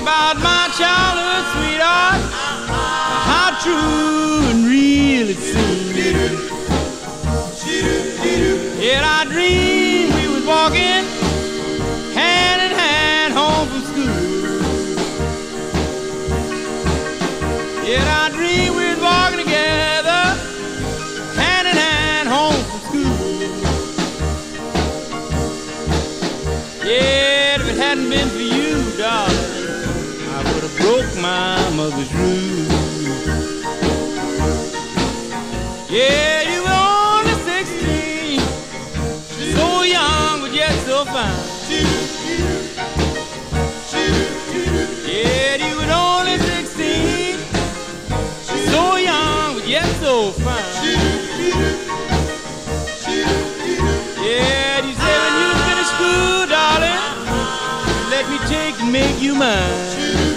about my childhood sweetheart, how true and real it seemed. Yet I dreamed we was walking hand in hand home from school. Yet I dreamed we was walking together hand in hand home from school. Yet if it hadn't been for you, darling, I would have broke my mother's rule. Yeah, you were only 16, so young but yet so fine. Yeah, you were only 16, so young but yet so fine. Yeah, you said when you finish school, darling, let me take and make you mine.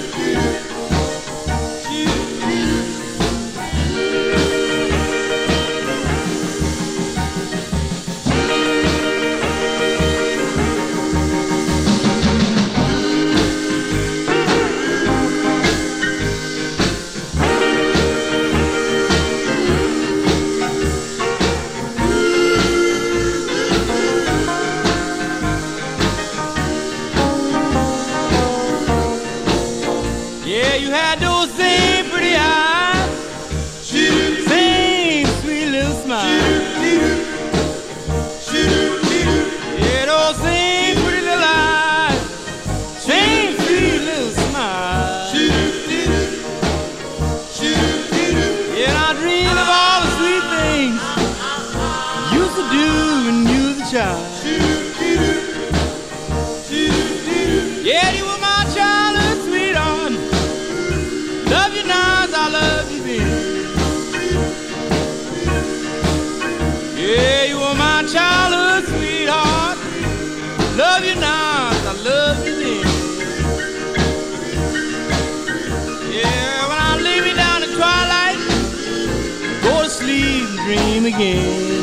Yeah, you had those same pretty eyes, same sweet little smile. Yeah, those same pretty little eyes, same sweet little smile. Yeah, I dreamed of all the sweet things you used to do when you was a child. Yeah, you were my childhood sweetheart. Love you now as I love you then. Yeah, you were my childhood sweetheart. Love you now as I love you then. Yeah, when I lay me down at twilight, go to sleep and dream again.